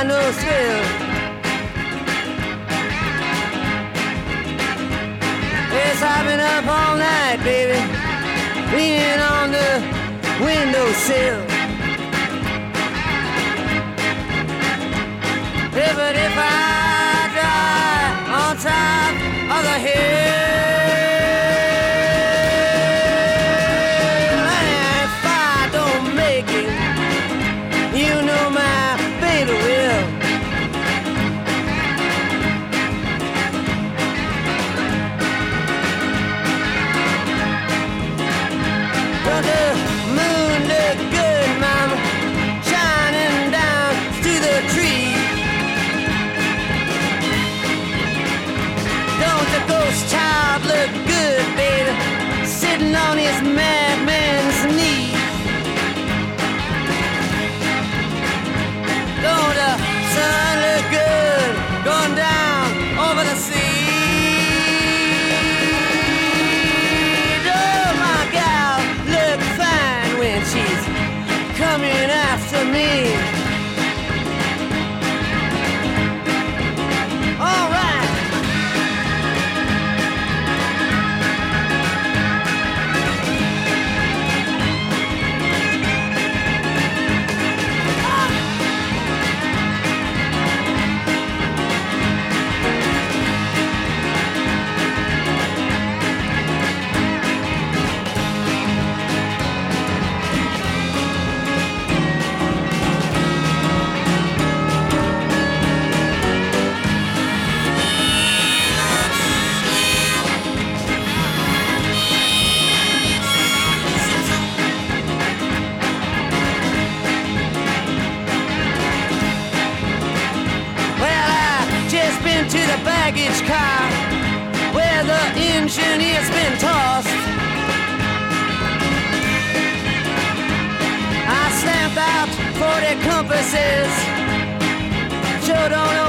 find no thrill. Yes, I've been up all night, baby, leaning on the windowsill. Yeah, but if I die on top of the hill, you know my baby will. Don't the moon look good, mama, shining down through the trees? Don't the ghost child look good, baby, sitting on his madman's knee? Don't the sun look good going down over the sea? Oh, my gal look fine when she's coming after me. All right. To the baggage car where the engineer's been tossed. I stamped out 40 compasses, sure don't know